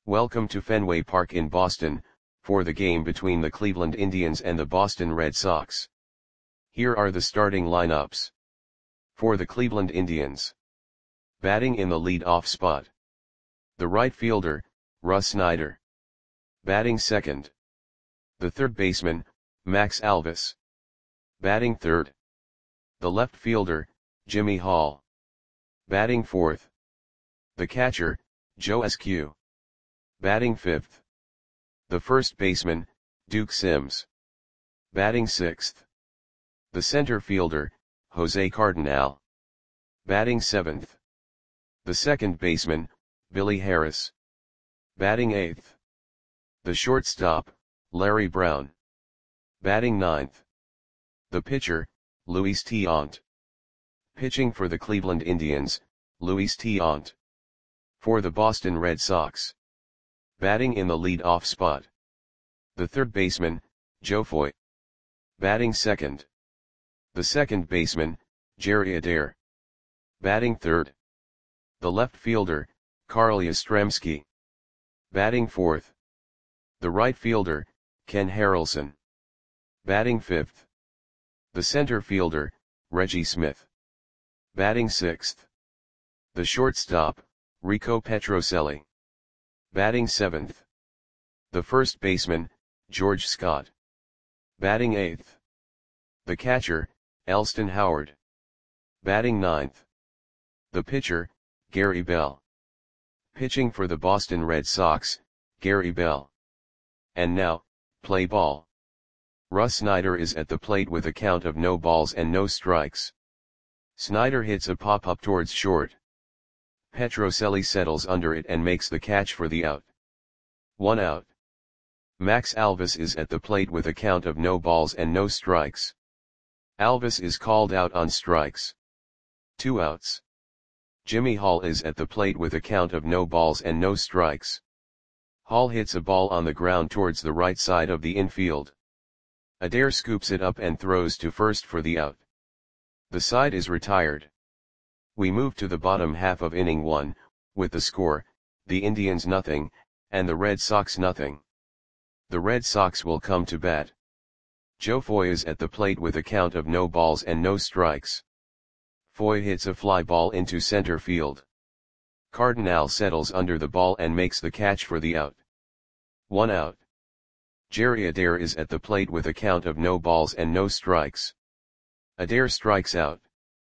Welcome to Fenway Park in Boston, for the game between the Cleveland Indians and the Boston Red Sox. Here are the starting lineups. For the Cleveland Indians. Batting in the lead-off spot. The right fielder, Russ Snyder. Batting second. The third baseman, Max Alvis. Batting third. The left fielder, Jimmy Hall. Batting fourth. The catcher, Joe Eskew. Batting fifth. The first baseman, Duke Sims. Batting sixth. The center fielder, Jose Cardenal. Batting seventh. The second baseman, Billy Harris. Batting eighth. The shortstop, Larry Brown. Batting ninth. The pitcher, Luis Tiant. Pitching for the Cleveland Indians, Luis Tiant. For the Boston Red Sox. Batting in the lead-off spot. The third baseman, Joe Foy. Batting second. The second baseman, Jerry Adair. Batting third. The left fielder, Carl Yastrzemski. Batting fourth. The right fielder, Ken Harrelson. Batting fifth. The center fielder, Reggie Smith. Batting sixth. The shortstop, Rico Petrocelli. Batting seventh. The first baseman, George Scott. Batting eighth. The catcher, Elston Howard. Batting ninth. The pitcher, Gary Bell. Pitching for the Boston Red Sox, Gary Bell. And now, play ball. Russ Snyder is at the plate with a count of no balls and no strikes. Snyder hits a pop-up towards short. Petrocelli settles under it and makes the catch for the out. 1 out. Max Alvis is at the plate with a count of no balls and no strikes. Alvis is called out on strikes. 2 outs. Jimmy Hall is at the plate with a count of no balls and no strikes. Hall hits a ball on the ground towards the right side of the infield. Adair scoops it up and throws to first for the out. The side is retired. We move to the bottom half of inning 1, with the score, the Indians nothing, and the Red Sox nothing. The Red Sox will come to bat. Joe Foy is at the plate with a count of no balls and no strikes. Foy hits a fly ball into center field. Cardenal settles under the ball and makes the catch for the out. 1 out. Jerry Adair is at the plate with a count of no balls and no strikes. Adair strikes out.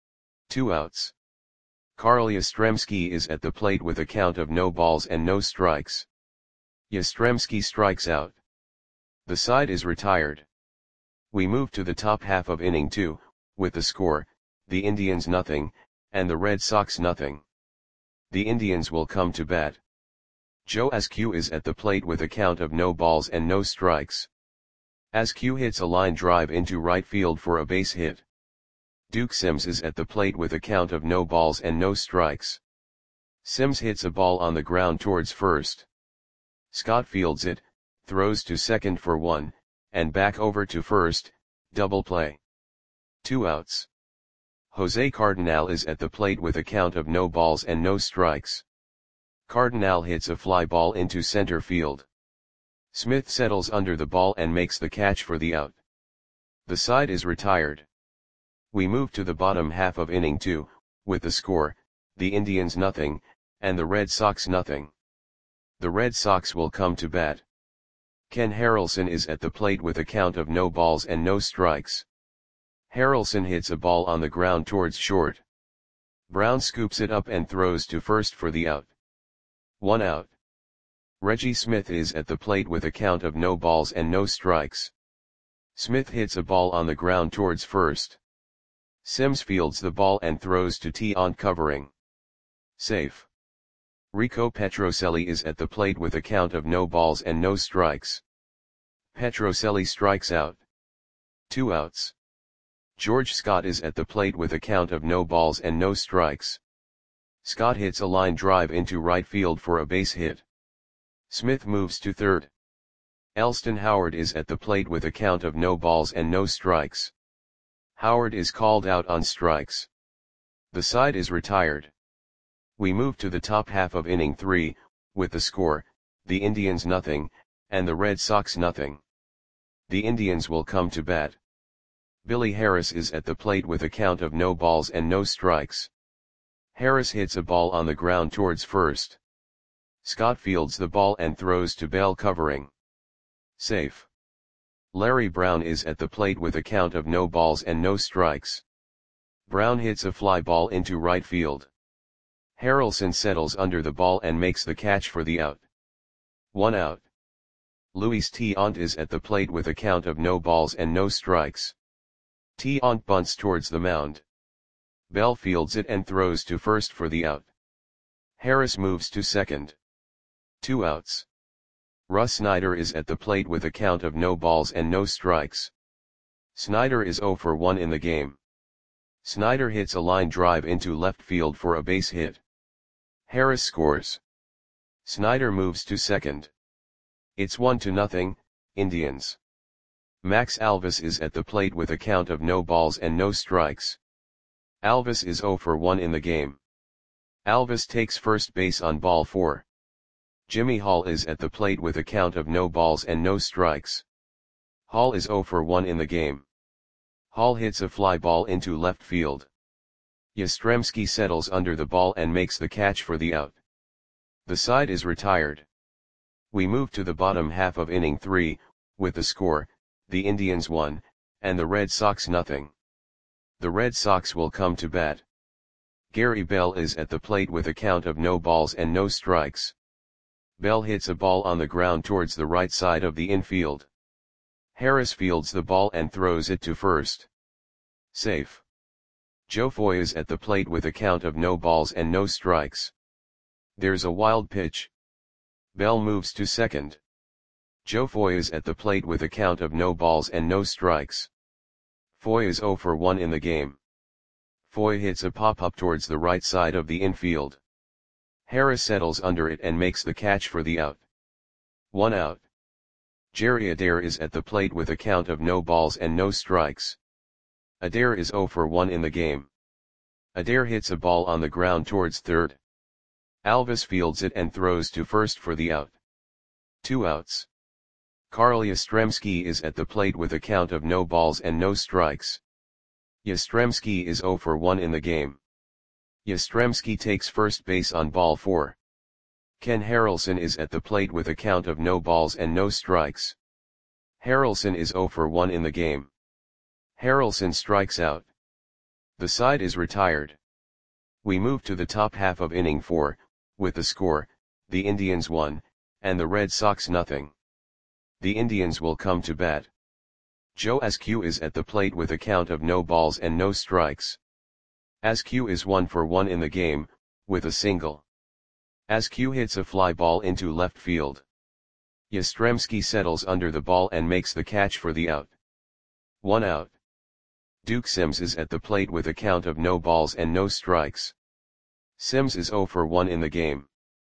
2 outs. Carl Yastrzemski is at the plate with a count of no balls and no strikes. Yastrzemski strikes out. The side is retired. We move to the top half of inning 2, with the score, the Indians nothing, and the Red Sox nothing. The Indians will come to bat. Joe Eskew is at the plate with a count of no balls and no strikes. Eskew hits a line drive into right field for a base hit. Duke Sims is at the plate with a count of no balls and no strikes. Sims hits a ball on the ground towards first. Scott fields it, throws to second for 1, and back over to first, double play. 2 outs. Jose Cardenal is at the plate with a count of no balls and no strikes. Cardenal hits a fly ball into center field. Smith settles under the ball and makes the catch for the out. The side is retired. We move to the bottom half of inning 2, with the score, the Indians nothing, and the Red Sox nothing. The Red Sox will come to bat. Ken Harrelson is at the plate with a count of no balls and no strikes. Harrelson hits a ball on the ground towards short. Brown scoops it up and throws to first for the out. 1 out. Reggie Smith is at the plate with a count of no balls and no strikes. Smith hits a ball on the ground towards first. Sims fields the ball and throws to Tiant covering. Safe. Rico Petrocelli is at the plate with a count of no balls and no strikes. Petrocelli strikes out. 2 outs. George Scott is at the plate with a count of no balls and no strikes. Scott hits a line drive into right field for a base hit. Smith moves to third. Elston Howard is at the plate with a count of no balls and no strikes. Howard is called out on strikes. The side is retired. We move to the top half of inning 3, with the score, the Indians nothing, and the Red Sox nothing. The Indians will come to bat. Billy Harris is at the plate with a count of no balls and no strikes. Harris hits a ball on the ground towards first. Scott fields the ball and throws to Bell covering. Safe. Larry Brown is at the plate with a count of no balls and no strikes. Brown hits a fly ball into right field. Harrelson settles under the ball and makes the catch for the out. 1 out. Luis Tiant is at the plate with a count of no balls and no strikes. Tiant bunts towards the mound. Bell fields it and throws to first for the out. Harris moves to second. 2 outs. Russ Snyder is at the plate with a count of no balls and no strikes. Snyder is 0 for 1 in the game. Snyder hits a line drive into left field for a base hit. Harris scores. Snyder moves to second. It's 1-0, Indians. Max Alvis is at the plate with a count of no balls and no strikes. Alvis is 0 for 1 in the game. Alvis takes first base on ball 4. Jimmy Hall is at the plate with a count of no balls and no strikes. Hall is 0 for 1 in the game. Hall hits a fly ball into left field. Yastrzemski settles under the ball and makes the catch for the out. The side is retired. We move to the bottom half of inning 3, with the score, the Indians 1, and the Red Sox nothing. The Red Sox will come to bat. Gary Bell is at the plate with a count of no balls and no strikes. Bell hits a ball on the ground towards the right side of the infield. Harris fields the ball and throws it to first. Safe. Joe Foy is at the plate with a count of no balls and no strikes. There's a wild pitch. Bell moves to second. Joe Foy is at the plate with a count of no balls and no strikes. Foy is 0 for 1 in the game. Foy hits a pop-up towards the right side of the infield. Harris settles under it and makes the catch for the out. 1 out. Jerry Adair is at the plate with a count of no balls and no strikes. Adair is 0 for 1 in the game. Adair hits a ball on the ground towards third. Alvis fields it and throws to first for the out. 2 outs. Carl Yastrzemski is at the plate with a count of no balls and no strikes. Yastrzemski is 0 for 1 in the game. Yastrzemski takes first base on ball 4. Ken Harrelson is at the plate with a count of no balls and no strikes. Harrelson is 0 for 1 in the game. Harrelson strikes out. The side is retired. We move to the top half of inning 4, with the score, the Indians 1, and the Red Sox nothing. The Indians will come to bat. Joe Askew is at the plate with a count of no balls and no strikes. Askew is 1 for 1 in the game, with a single. Askew hits a fly ball into left field. Yastrzemski settles under the ball and makes the catch for the out. 1 out. Duke Sims is at the plate with a count of no balls and no strikes. Sims is 0 for 1 in the game.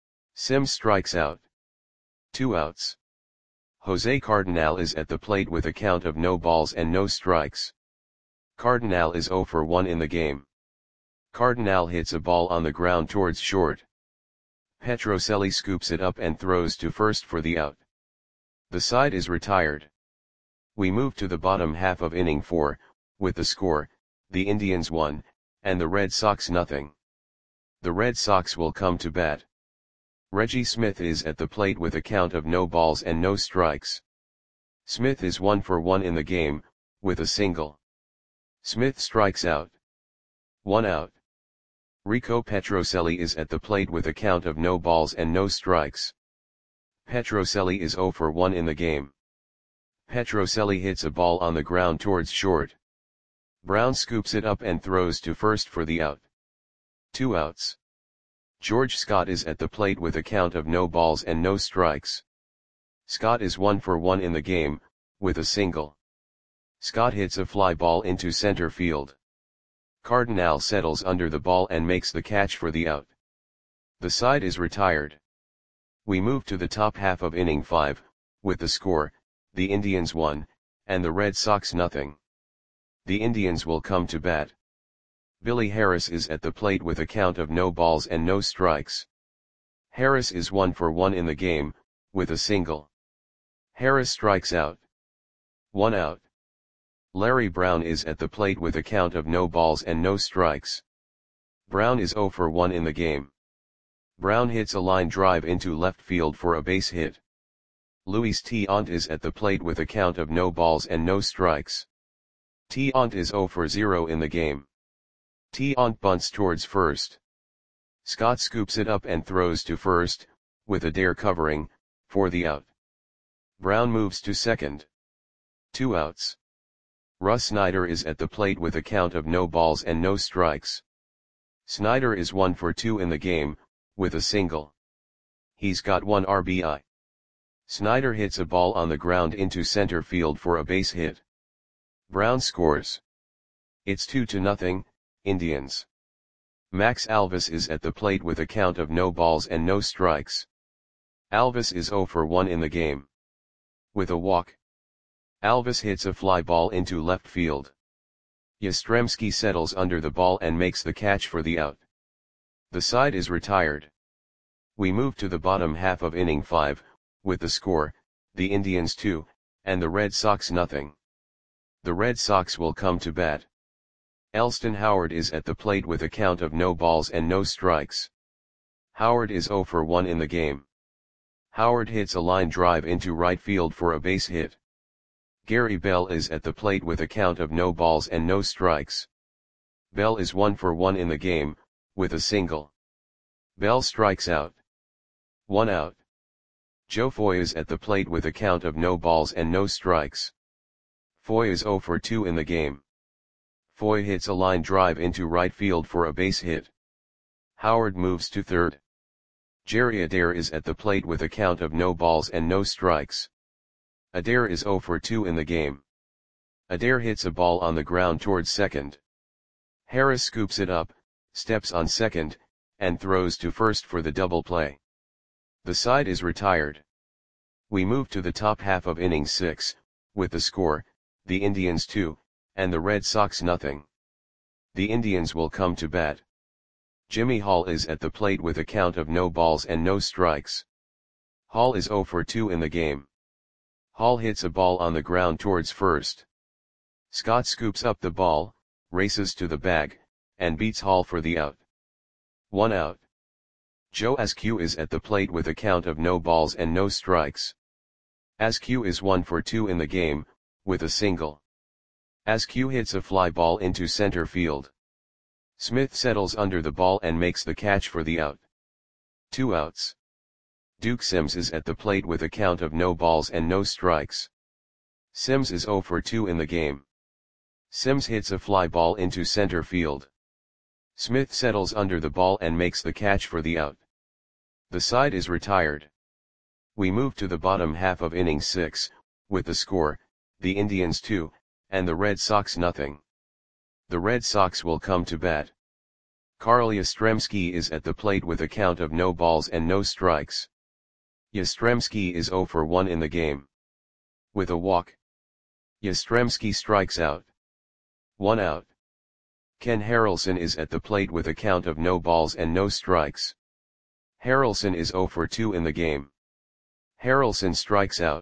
Sims strikes out. 2 outs. Jose Cardinal is at the plate with a count of no balls and no strikes. Cardinal is 0 for 1 in the game. Cardinal hits a ball on the ground towards short. Petrocelli scoops it up and throws to first for the out. The side is retired. We move to the bottom half of inning 4, with the score, the Indians 1, and the Red Sox nothing. The Red Sox will come to bat. Reggie Smith is at the plate with a count of no balls and no strikes. Smith is 1 for 1 in the game, with a single. Smith strikes out. 1 out. Rico Petrocelli is at the plate with a count of no balls and no strikes. Petrocelli is 0 for 1 in the game. Petrocelli hits a ball on the ground towards short. Brown scoops it up and throws to first for the out. 2 outs. George Scott is at the plate with a count of no balls and no strikes. Scott is 1 for 1 in the game, with a single. Scott hits a fly ball into center field. Cardinal settles under the ball and makes the catch for the out. The side is retired. We move to the top half of inning 5, with the score, the Indians 1, and the Red Sox nothing. The Indians will come to bat. Billy Harris is at the plate with a count of no balls and no strikes. Harris is 1 for 1 in the game, with a single. Harris strikes out. 1 out. Larry Brown is at the plate with a count of no balls and no strikes. Brown is 0 for 1 in the game. Brown hits a line drive into left field for a base hit. Luis Tiant is at the plate with a count of no balls and no strikes. Tiant is 0 for 0 in the game. Tiant bunts towards first. Scott scoops it up and throws to first, with Adair covering, for the out. Brown moves to second. 2 outs. Russ Snyder is at the plate with a count of no balls and no strikes. Snyder is 1 for 2 in the game, with a single. He's got 1 RBI. Snyder hits a ball on the ground into center field for a base hit. Brown scores. It's 2-0, Indians. Max Alvis is at the plate with a count of no balls and no strikes. Alvis is 0 for 1 in the game. With a walk. Alvis hits a fly ball into left field. Yastrzemski settles under the ball and makes the catch for the out. The side is retired. We move to the bottom half of inning 5, with the score, the Indians 2, and the Red Sox nothing. The Red Sox will come to bat. Elston Howard is at the plate with a count of no balls and no strikes. Howard is 0 for 1 in the game. Howard hits a line drive into right field for a base hit. Gary Bell is at the plate with a count of no balls and no strikes. Bell is 1 for 1 in the game, with a single. Bell strikes out. 1 out. Joe Foy is at the plate with a count of no balls and no strikes. Foy is 0 for 2 in the game. Foy hits a line drive into right field for a base hit. Howard moves to third. Jerry Adair is at the plate with a count of no balls and no strikes. Adair is 0 for 2 in the game. Adair hits a ball on the ground towards second. Harris scoops it up, steps on second, and throws to first for the double play. The side is retired. We move to the top half of inning 6, with the score, the Indians 2, and the Red Sox nothing. The Indians will come to bat. Jimmy Hall is at the plate with a count of no balls and no strikes. Hall is 0 for 2 in the game. Hall hits a ball on the ground towards first. Scott scoops up the ball, races to the bag, and beats Hall for the out. 1 out. Joe Askew is at the plate with a count of no balls and no strikes. Askew is 1 for 2 in the game, with a single. Askew hits a fly ball into center field. Smith settles under the ball and makes the catch for the out. 2 outs. Duke Sims is at the plate with a count of no balls and no strikes. Sims is 0 for 2 in the game. Sims hits a fly ball into center field. Smith settles under the ball and makes the catch for the out. The side is retired. We move to the bottom half of inning 6, with the score, the Indians 2, and the Red Sox nothing. The Red Sox will come to bat. Carl Yastrzemski is at the plate with a count of no balls and no strikes. Yastrzemski is 0 for 1 in the game. With a walk. Yastrzemski strikes out. 1 out. Ken Harrelson is at the plate with a count of no balls and no strikes. Harrelson is 0 for 2 in the game. Harrelson strikes out.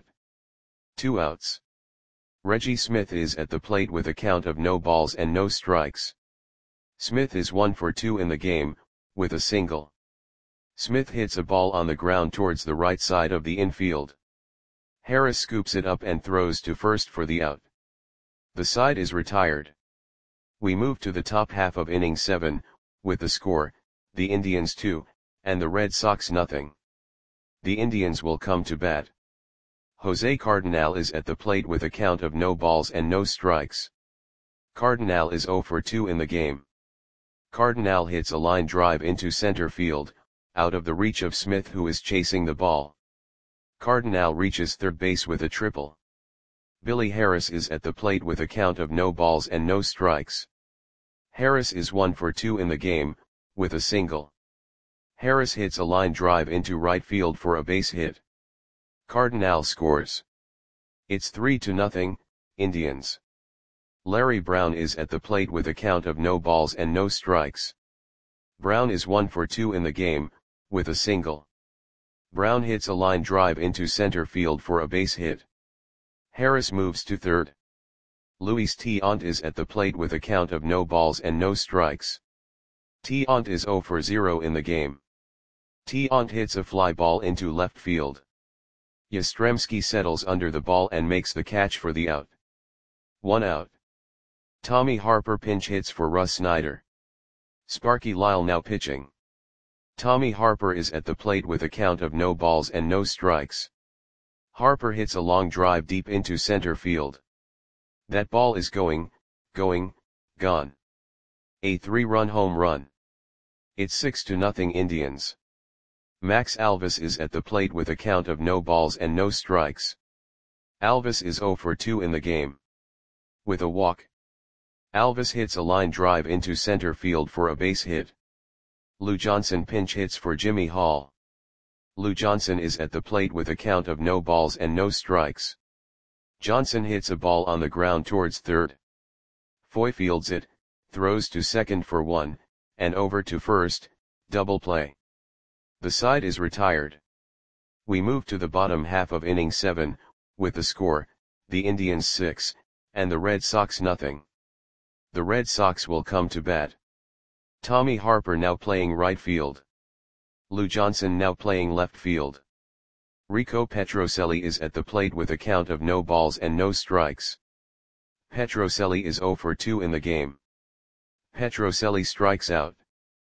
2 outs. Reggie Smith is at the plate with a count of no balls and no strikes. Smith is 1 for 2 in the game, with a single. Smith hits a ball on the ground towards the right side of the infield. Harris scoops it up and throws to first for the out. The side is retired. We move to the top half of inning 7, with the score, the Indians 2, and the Red Sox nothing. The Indians will come to bat. Jose Cardinal is at the plate with a count of no balls and no strikes. Cardinal is 0 for 2 in the game. Cardinal hits a line drive into center field, out of the reach of Smith who is chasing the ball. Cardinal reaches third base with a triple. Billy Harris is at the plate with a count of no balls and no strikes. Harris is 1 for 2 in the game, with a single. Harris hits a line drive into right field for a base hit. Cardinal scores. It's 3-0, Indians. Larry Brown is at the plate with a count of no balls and no strikes. Brown is 1 for 2 in the game, with a single. Brown hits a line drive into center field for a base hit. Harris moves to third. Luis Tiant is at the plate with a count of no balls and no strikes. Tiant is 0 for 0 in the game. Tiant hits a fly ball into left field. Yastrzemski settles under the ball and makes the catch for the out. 1 out. Tommy Harper pinch hits for Russ Snyder. Sparky Lyle now pitching. Tommy Harper is at the plate with a count of no balls and no strikes. Harper hits a long drive deep into center field. That ball is gone. A 3-run home run. It's 6-0 Indians. Max Alvis is at the plate with a count of no balls and no strikes. Alvis is 0 for 2 in the game. With a walk. Alvis hits a line drive into center field for a base hit. Lou Johnson pinch hits for Jimmy Hall. Lou Johnson is at the plate with a count of no balls and no strikes. Johnson hits a ball on the ground towards third. Foy fields it, throws to second for 1, and over to first, double play. The side is retired. We move to the bottom half of inning 7, with the score, the Indians 6, and the Red Sox nothing. The Red Sox will come to bat. Tommy Harper now playing right field. Lou Johnson now playing left field. Rico Petrocelli is at the plate with a count of no balls and no strikes. Petrocelli is 0 for 2 in the game. Petrocelli strikes out.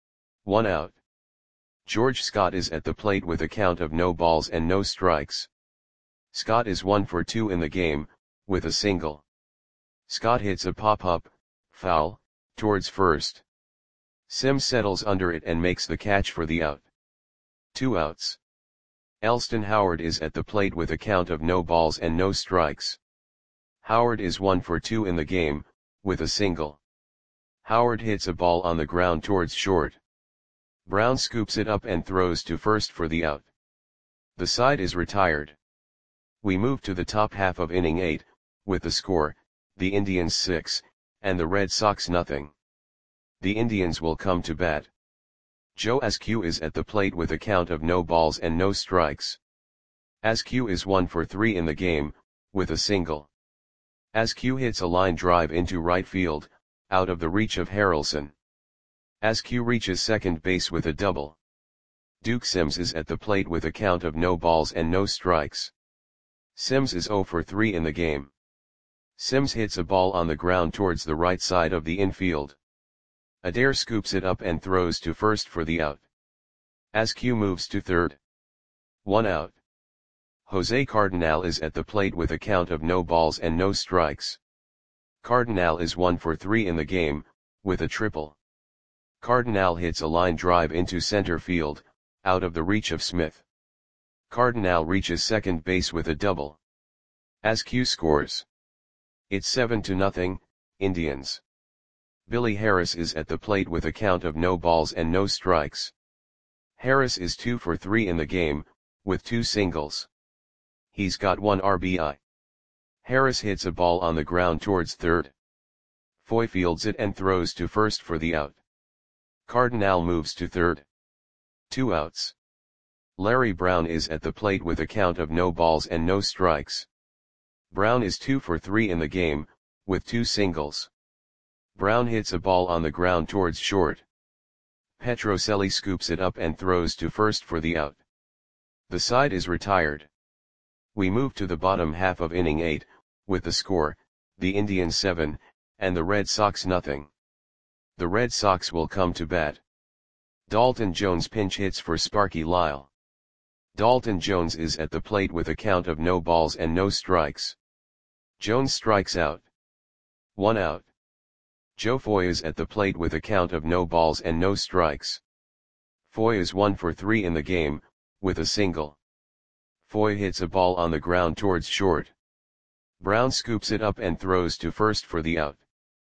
1 out. George Scott is at the plate with a count of no balls and no strikes. Scott is 1 for 2 in the game, with a single. Scott hits a pop-up, foul, towards first. Sims settles under it and makes the catch for the out. 2 outs. Elston Howard is at the plate with a count of no balls and no strikes. Howard is 1 for 2 in the game, with a single. Howard hits a ball on the ground towards short. Brown scoops it up and throws to first for the out. The side is retired. We move to the top half of inning 8, with the score, the Indians 6, and the Red Sox nothing. The Indians will come to bat. Joe Askew is at the plate with a count of no balls and no strikes. Askew is 1 for 3 in the game, with a single. Askew hits a line drive into right field, out of the reach of Harrelson. Askew reaches second base with a double. Duke Sims is at the plate with a count of no balls and no strikes. Sims is 0 for 3 in the game. Sims hits a ball on the ground towards the right side of the infield. Adair scoops it up and throws to first for the out. Askew moves to third. 1 out. Jose Cardinal is at the plate with a count of no balls and no strikes. Cardinal is 1 for 3 in the game, with a triple. Cardinal hits a line drive into center field, out of the reach of Smith. Cardinal reaches second base with a double. Askew scores. It's 7-0, Indians. Billy Harris is at the plate with a count of no balls and no strikes. Harris is 2 for 3 in the game, with 2 singles. He's got 1 RBI. Harris hits a ball on the ground towards third. Foy fields it and throws to first for the out. Cardinal moves to third. 2 outs. Larry Brown is at the plate with a count of no balls and no strikes. Brown is 2 for 3 in the game, with 2 singles. Brown hits a ball on the ground towards short. Petrocelli scoops it up and throws to first for the out. The side is retired. We move to the bottom half of inning 8, with the score, the Indians 7, and the Red Sox nothing. The Red Sox will come to bat. Dalton Jones pinch hits for Sparky Lyle. Dalton Jones is at the plate with a count of no balls and no strikes. Jones strikes out. 1 out. Joe Foy is at the plate with a count of no balls and no strikes. Foy is 1 for 3 in the game, with a single. Foy hits a ball on the ground towards short. Brown scoops it up and throws to first for the out.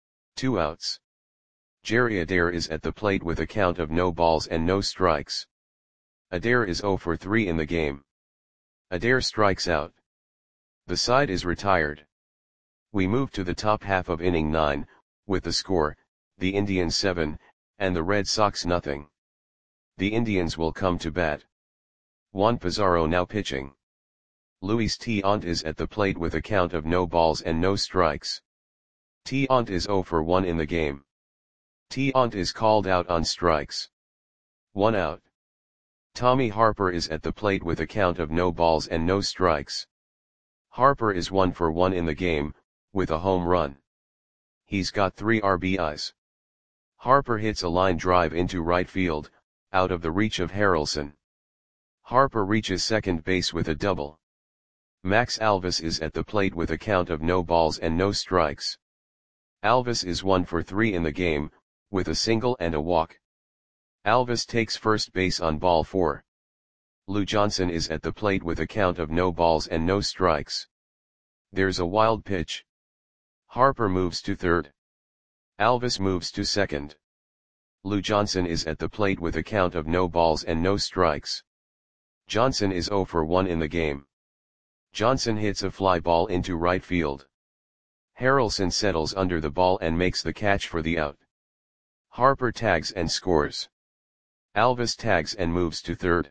2 outs. Jerry Adair is at the plate with a count of no balls and no strikes. Adair is 0 for 3 in the game. Adair strikes out. The side is retired. We move to the top half of inning 9, with the score, the Indians 7, and the Red Sox nothing. The Indians will come to bat. Juan Pizarro now pitching. Luis Tiant is at the plate with a count of no balls and no strikes. Tiant is 0 for 1 in the game. Tiant is called out on strikes. 1 out. Tommy Harper is at the plate with a count of no balls and no strikes. Harper is 1 for 1 in the game, with a home run. He's got 3 RBIs. Harper hits a line drive into right field, out of the reach of Harrelson. Harper reaches second base with a double. Max Alvis is at the plate with a count of no balls and no strikes. Alvis is 1 for 3 in the game, with a single and a walk. Alvis takes first base on ball 4. Lou Johnson is at the plate with a count of no balls and no strikes. There's a wild pitch. Harper moves to third. Alvis moves to second. Lou Johnson is at the plate with a count of no balls and no strikes. Johnson is 0 for 1 in the game. Johnson hits a fly ball into right field. Harrelson settles under the ball and makes the catch for the out. Harper tags and scores. Alvis tags and moves to third.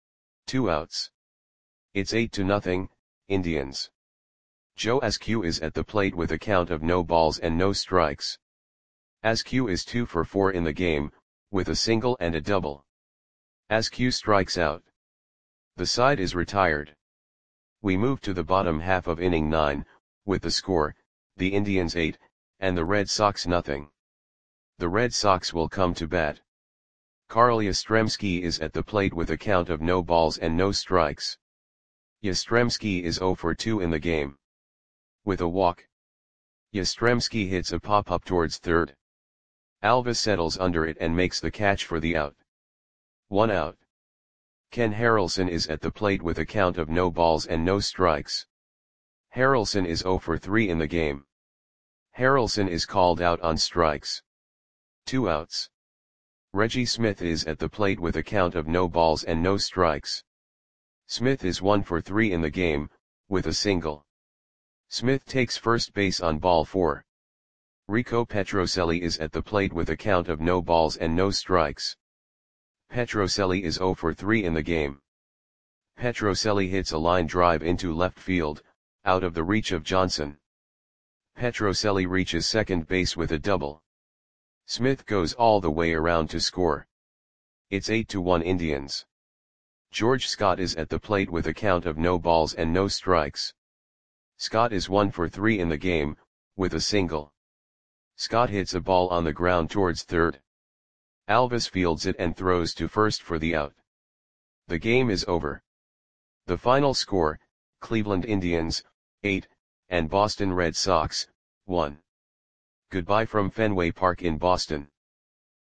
2 outs. It's 8-0, Indians. Joe Askew is at the plate with a count of no balls and no strikes. Askew is 2 for 4 in the game, with a single and a double. Askew strikes out. The side is retired. We move to the bottom half of inning 9, with the score, the Indians 8, and the Red Sox nothing. The Red Sox will come to bat. Carl Yastrzemski is at the plate with a count of no balls and no strikes. Yastrzemski is 0 for 2 in the game. With a walk. Yastrzemski hits a pop-up towards third. Alvis settles under it and makes the catch for the out. 1 out. Ken Harrelson is at the plate with a count of no balls and no strikes. Harrelson is 0 for 3 in the game. Harrelson is called out on strikes. 2 outs. Reggie Smith is at the plate with a count of no balls and no strikes. Smith is 1 for 3 in the game, with a single. Smith takes first base on ball 4. Rico Petrocelli is at the plate with a count of no balls and no strikes. Petrocelli is 0 for 3 in the game. Petrocelli hits a line drive into left field, out of the reach of Johnson. Petrocelli reaches second base with a double. Smith goes all the way around to score. It's 8-1 Indians. George Scott is at the plate with a count of no balls and no strikes. Scott is 1 for 3 in the game, with a single. Scott hits a ball on the ground towards third. Alvis fields it and throws to first for the out. The game is over. The final score, Cleveland Indians, 8, and Boston Red Sox, 1. Goodbye from Fenway Park in Boston.